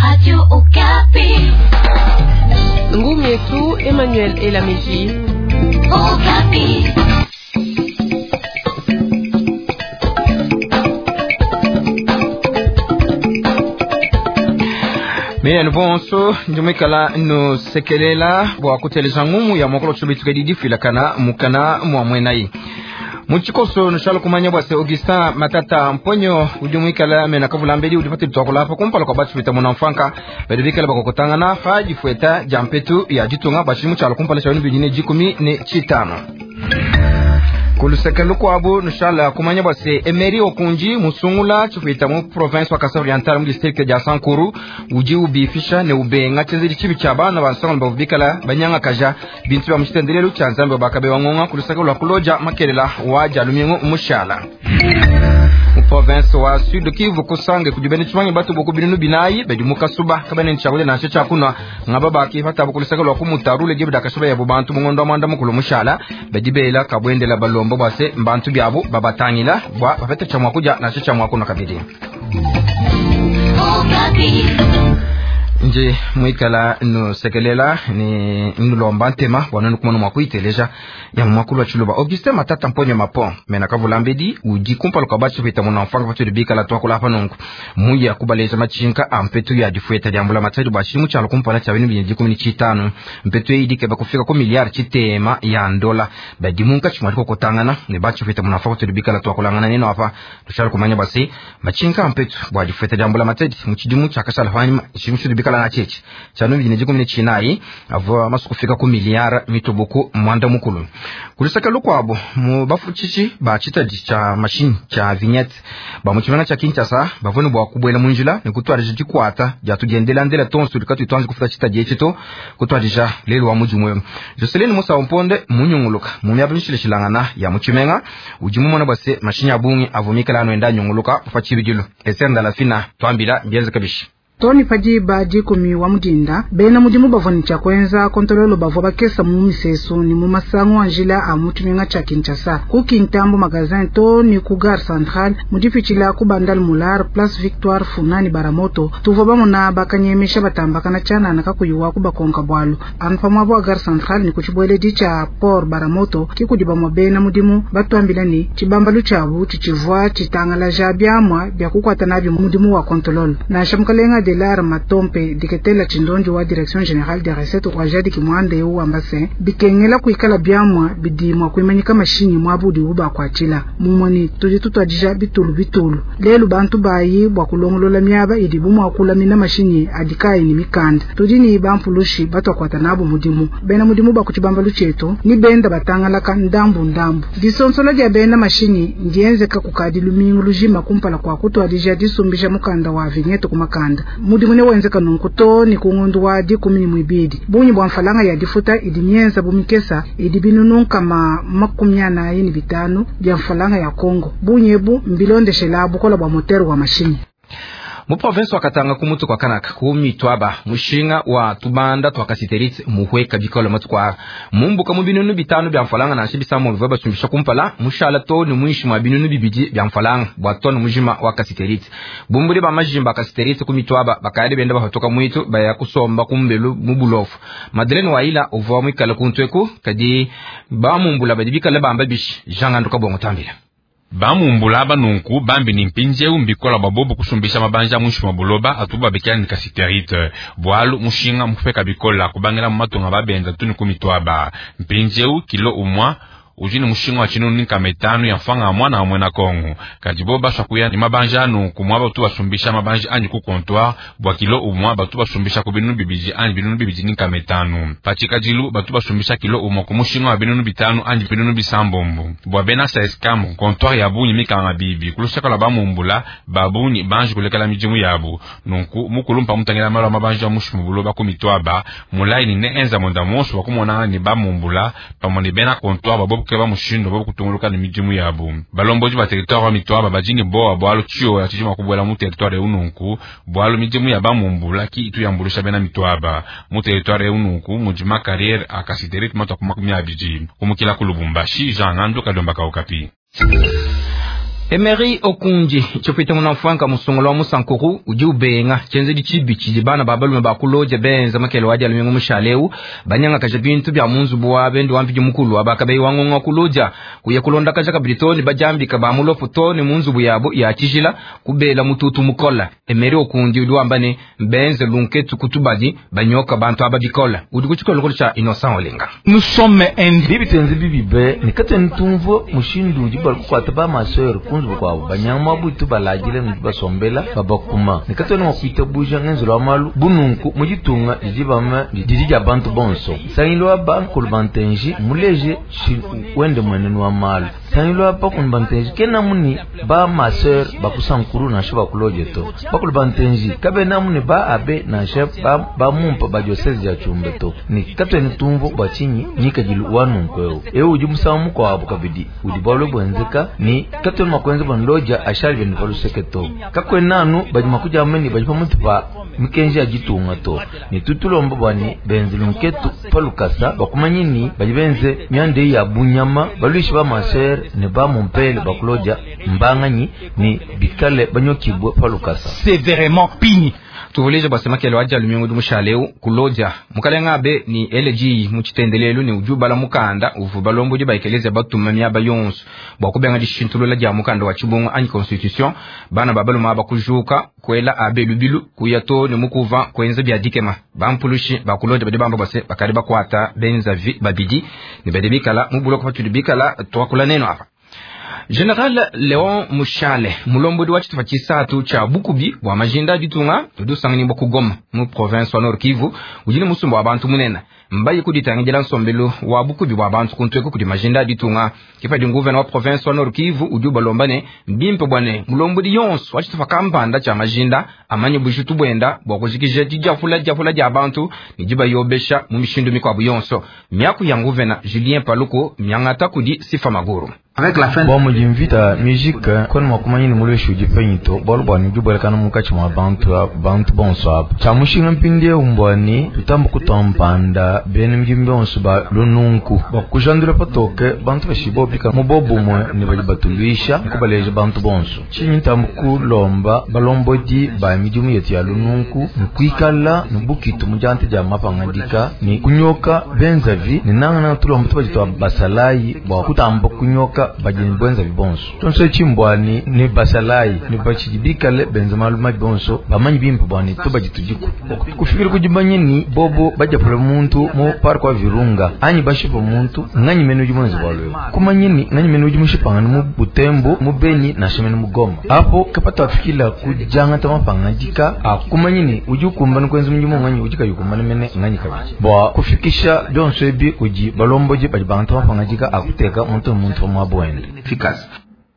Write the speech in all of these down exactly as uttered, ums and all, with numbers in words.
Radio Okapi. Ngumi yetu Emmanuel Elamiji. Okapi. Mene nubonso njumikala no sekelela bwa kuteleza ngumu ya mokolo chubituka didi filakana mukana muamwenai. Muchikoso nushalo kumanya bwa se Augustin Matata Mponyo ujumikala mena kavulambedi udipati twakola hapo kumpala kwa batu fita mwanamfanka bedibikala bako kutangana faji fueta jampetu ya jitunga bashimu chalo kumpala cha unibijine jikumi ne chitano. Kuluseka luku abu nushala kumanya bwase Emery Okunji musungula chufita mu province wa Kasai Oriental mu district ya Sankuru uji ubifisha ne ubenga tenzeli chibi chaba na bansangwa bavubikala banyanga kaja bintu ba mshitendelelu chanzambe bakabe wangonga kuluseka lwa kuloja makelela waja lumingo mushala mu province wa Sud Kivu kusange kujubeni chumanyi batu boku binunu binayi bedi mukasuba kabane nchagule na nchecha kuna ngababa kifata bukuluseka lwa kumutarule jibda kashuba ya bubantu mungondo amanda mukulu mushala bedi bela kabwende la balo mbobase mbantu byabo babatangila bwa bafete chamwa kuja na chamwa kuna kabidi nje mwikala no sekelela ni nulomba ntema bwana kumano makuiteleja ya makulu achuluba Augustin Matata Mponyo Mapon mena kavulambedi uji kumpalo kabachi vita mwana mfanga fatu bikala twakula hapa nongo muya kubaleza machinka ampetu ya difueta jambula matari bashimu chalo kumpala cha binu binji kumi na chitano mpetu ya idike bakufika ku miliari chitema ya dola badi munka chimwaliko kutangana ne bachi vita mwana mfanga fatu bikala twakula ngana neno hapa tushalo kumanya basi machinka ampetu bwa difueta jambula matari muchidimu chakashala fanyima shimushu bikala na chechi chano binji kumi na chinai avo masukufika ku miliari mitobuku mwanda mukulu kulisaka lukwabo mu bafuchichi ba chitaji cha machine cha vignette ba muchimana cha Kinshasa bavone bwa kubwela munjila ne kutwara jikwata ja tugendela ndela tonsu likatu twanze kufuta chitaji chito kutwarija lelo wa mujumwe Jocelyn Musa Omponde munyunguluka mu myabinshile shilangana ya muchimenga ujimu mona base machine abungi avumikala no enda nyunguluka ufachibijilo esenda la fina twambira mbieze kabishi Tony Paji baji kumi wa mudinda bena mudimu bavoni cha kwenza kontrolo bavo bakesa mu miseso ni mu masango anjila a mutumenga cha Kinshasa ku Kintambo magazin to ni ku Gare Centrale mudifichila ku Bandal Mular Place Victoire Funani Baramoto tuvoba mona bakanyemesha batambakana chana nakakuyuwa ku bakonka bwalo anfamwa bwa Gare Centrale ni kuchibwele dicha Port Baramoto kikudiba mobena mudimu batwambilani chibambalu chabu chichivwa chitangala jabyamwa bya kukwata nabi mudimu wa kontrolo na shamkalenga de l'art matompe diketela chindonjo wa direction générale des recettes kwa jadi kimwande yo ambase bikengela kuikala byamwa bidimwa kuimanyika mashini mwabudi uba kwa chila mumoni tuje tutwajija bitulu bitulu lelu bantu bayi bwa kulongolola myaba idibumwa akula mina mashini adikai ni mikanda tujini bampulushi batwa kwata nabo mudimu bena mudimu ba kuchibambalu cheto ni benda batangala ka ndambu ndambu disonsola ya benda mashini ndienze ka kukadilu mingulujima kumpala kwa kutwadija disumbisha mukanda wa vinyeto kumakanda mudimu ne wenzeka nunkuto ni kungundu wa di kumini mwibidi bunyi bwa mfalanga ya difuta idimienza bumikesa idibinunu kama makumyana yini bitano bya mfalanga ya Kongo bunyi ebu mbilonde shelabu kola bwa moteru wa mashini mu province wa Katanga kumutu kwa kanaka kumitwaba mushinga wa tubanda twa kasiterite muhweka bikola matukwa mumbuka mu binunu bitanu bya mfalanga na shibisamo bivaba chumbisha kumpala mushala to ni mwishi mwa binunu bibiji bya mfalanga bwaton mujima wa kasiterite bumburi ba majimba kasiterite kumitwaba bakayade benda bahatoka mwitu baya kusomba kumbelu mubulofu Madeleine Waila uva mwikala kuntweku kadi ba mumbula badibika bamba bishi janga nduka bongo tambila bamumbula banunku bambi ni mpinje umbikola babobo kusumbisha mabanja mushu mabuloba atuba bekani kasiterite bwalu mushinga mufeka bikola kubangela matonga babenza tuni kumitwaba mpinje u kilo umwa ujini mushinga wa chinu nika metanu ya mfanga mwana wa mwena Kongo kajiboba shakuya ni mabanja anu kumwa batu basumbisha mabanja anji ku comptoir bwa kilo umwa batu basumbisha kubinunu bibiji anji binunu bibiji nika metanu pachika jilu batu basumbisha kilo umwa kumushinga wa binunu bitanu anji binunu bisambombu bwa bena sa eskamu comptoir ya bunyi mika nga bibi kulusaka la bamumbula babunyi banji kulekala mijimu yabu nunku mukulumpa mutangela mala mabanja mushu mubuloba kumitwaba mulai ni ne enza monda monsu wakumona ni bamumbula pamoni bena comptoir babobu keba mushindo bobu kutunguluka ni mijimu yabu balomboji ba territoire wa mitwaba bajini boa bwalo chio ya chijima kubwela mu territoire ununku bwalo mijimu ya bamumbula ki itu yambulisha bena mitwaba mu territoire ununku mujima carrière akasiterite mata kumakumi abiji kumukila kulubumbashi Jean Ngando Kalomba Okapi. Emery Okunji chopita muna mfanka musongolo wa musankuru uji ubenga chenze di chibi chijibana babalu mbakuloja benza makelo wadi alumengu mushaleu banyanga kajabintu bya munzu buwa bendu wampiji mukulu abakabe wangonga kuloja kuya kulonda kajaka britoni bajambi kabamulo futoni munzu buyabo ya chijila kubela mututu mukola. Emery Okunji udu wambane benze lunketu kutubadi banyoka bantu ababikola udu kuchikola kulicha Innocent Olenga. Nous sommes un bibitenzi bibibe ni kate ntumvo mushindu ujibal kukwata ba maseur kunzu kwa banyama butu balagile njiba sombela babakuma ni kate no kwita buja ngenzelo amalu bununku mujitunga ijibama dijija bantu bonso sayilo aba kulbantenji muleje shi wende mwenenu amalu sayilo aba kulbantenji kena muni ba maseur bakusankuru na shiba kulojeto bakulbantenji kabe namuni ba abe na shep ba ba mumpa ba josezi ya chumbeto ni kate ntumvo bachinyi nika jilu wanu mkweo ewe ujimusamu kwa wabu kabidi udibalo bwenzeka ni kato makwenze bandoja ashali benivalu seketo kakwe nanu bajimakuja ameni bajipa mutipa mikenji ajitunga to ni tutulombo bwani benzi lunketu palukasa bakumanyini bajibenze miande ya bunyama baluishi ba maser ne ba mumpele bakuloja mbanganyi ni bikale banyokibwe palukasa. C'est vraiment pini tuvuleje basema kele waja lumengu dumushaleu kuloja mukalenga be ni L G muchitendelelu ni ujuba la mukanda uvu balombo jiba ikeleze batuma myaba yonsu bakubenga dishintulo la ja mukanda wa chibongo ani constitution bana babalu maba kujuka kwela abe lubilu kuyato ni mukuva kwenze bya dikema bampulushi bakuloja bade bamba base bakari bakwata benza vi babidi ni bade bikala mubulo kwa tudibikala twakula neno hapa. General Leon Mushale mulombo di wachitufa chisatu cha Bukubi wa majinda ditunga tudu sangini boku Goma mu province wa Nord Kivu ujini musumbo wa bantu munena mbaye kuditangijela nsombelo wa Bukubi wa bantu kuntweko kudi majinda ditunga kifa di nguvena wa province wa Nord Kivu ujuba lombane mbimpe bwane mulombo di yonsu wachitufa kampanda cha majinda amanye bushutu bwenda bwakujikije jijafula jafula ja bantu nijiba yobesha mumishindu mikwabu yonso miaku ya nguvena Julien Paluko miangata kudi Sifa Maguru. Avec la fin bon mujimvita musique kon makumanyini mulweshu jipenyito bolbani jubalekana mukachi mwa bantu bantu bonso chamushinga mpinde umbwani tutambu kutompanda bene mjimbe onsuba lununku bakujandura patoke bantu bashibo bika mubobu mwe ni balibatuluisha kubaleje bantu bonso chinyi tambu kulomba balombodi ba mijumu yetu ya lununku nkuikala nubukitu mujante ja mapangandika ni kunyoka benzavi ni nangana tulomba tubajitwa basalayi bwa kutambu kunyoka bajini bwenza bibonso tonso chimbwani ni basalai ni bachijibikale benzema luma bibonso bamanyi bimpo bwani tubajitujiku kufikiri kujibanyeni bobo baja pole muntu mo parko virunga anyi bashipo muntu nganyi menu jumonzi balwe kumanyini nganyi menu jumushipangani mu Butembo mu Beni na shemenu mu Goma hapo kapata afikila kujanga tamapangajika akumanyini ujukumba nkwenzi mjumo nganyi ujika yukumbana mene nganyi kabiji bo kufikisha donso ebi uji balomboje bajibanga tamapangajika akuteka muntu muntu mwa efficace.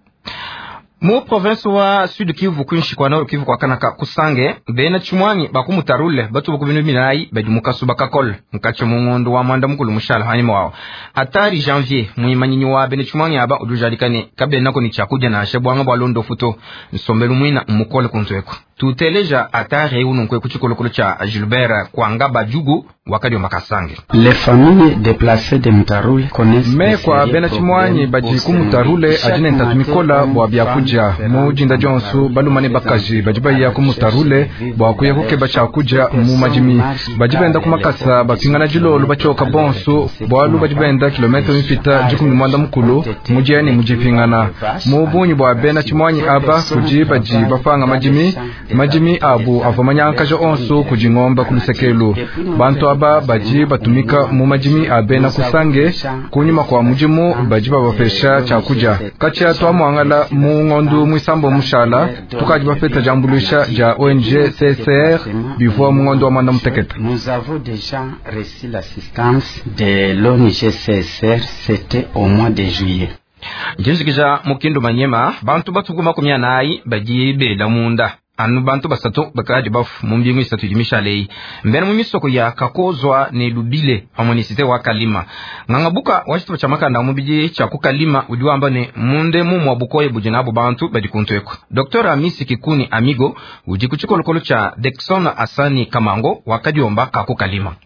Mu province wa Sud Kivu kunshi kwa Nord Kivu kwa kanaka kusange bena chumwanyi bakumutarule batu bakubinu minayi bajumukasu bakakol mkacho mungondo wa mwanda mkulu mushala hanyuma wao atari janvier muimanyinyi wa bena chumwanyi aba udujalikane kabe nako ni chakuja na shebwanga bwa londo futo nsombelu mwina mukole kunzweko tuteleja atari unu nkwe kuchikolokolo cha Gilbert Kwangaba Jugu wakadi wa makasange. Les familles déplacées de Mutarule connaissent me kwa bena chimwanyi baji kumutarule ajine ntatumikola bwa byakuja mujinda jonsu balumane bakaji bajibaya kumutarule bwa kuyakuke bachakuja mu majimi bajibenda kumakasa bapingana jilolo bachoka bonsu bwalu bajibenda kilometer mipita jikumi mwanda mukulu mujeni mujipingana mu bunyi bwa bena chimwanyi aba kujibaji bafanga majimi majimi abu avamanyankajo onsu kujingomba kulusekelu bantu aba baji batumika mu majimi abena kusange kunyuma kwa mujimu baji babafesha chakuja kacha twamwangala mu ngondu mwisambo mushala tukaji bafeta jambulisha ja O N G C C R bivua mu ngondu wa manda muteketa. Nous avons déjà reçu l'assistance de l'O N G C C R, c'était au mois de juillet. Njinzikija mukindu manyema bantu batuguma kumya nayi baji bela munda anu bantu basatu bakaji bafu mumbingu isatu jimishalei mbena mumisoko ya kakozwa ne lubile amonisite wa Kalima ngangabuka wachitu chamaka na mubiji cha kukalima ujuamba ne munde mu mwabukoye bujinabu bantu badikuntweko. Doktor Amisi Kikuni Amigo ujikuchiko lokolo cha Dexon Asani Kamango wakadiomba kakukalima.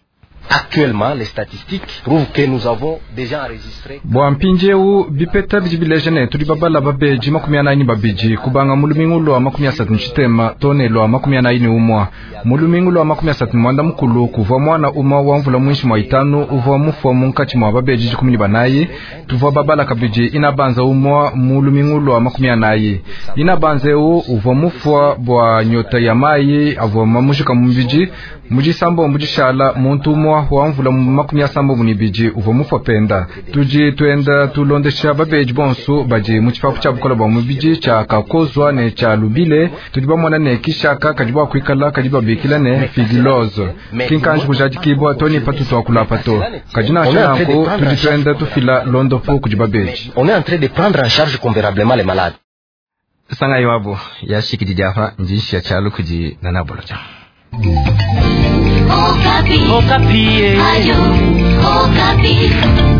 Actuellement, les statistiques prouvent que nous avons déjà enregistré. Bwa mpinjeu bipeta bijibilejene tuli babala babeji makumi anaini babiji kubanga mulumingu lwa makumi asatu nchitema tone lwa makumi anaini umwa mulumingu lwa makumi asatu mwanda mukulu kuva mwana uma wa mvula mwishi mwa itanu uva mufu munkachi mwa babeji jikumini banayi tuva babala kabiji inabanza umwa mulumingu lwa makumi anayi inabanzeu uva mufu bwa nyota ya mayi avo mamushika mbiji mujisambo mujishala muntu umwa wa mvula makumi asambo munibiji uva mufu penda tuji tuenda tulondesha babeji bonsu baji muchifapu cha bukola bwa mubiji cha kakozwa ne cha lubile tujiba mwana ne kishaka kajiba kuikala kajiba bikila ne figilozo kinkanji kujaji kibwa toni patu tuwakula pato kajina shanko tuji tuenda tufila londo fu kujiba beji. On est en train de prendre en charge considérablement les malades. Sanga iwabu ya shikidi jafa njinshi ya chalu kuji nanabolo cha Okapi. Okapi. Ayo, Okapi.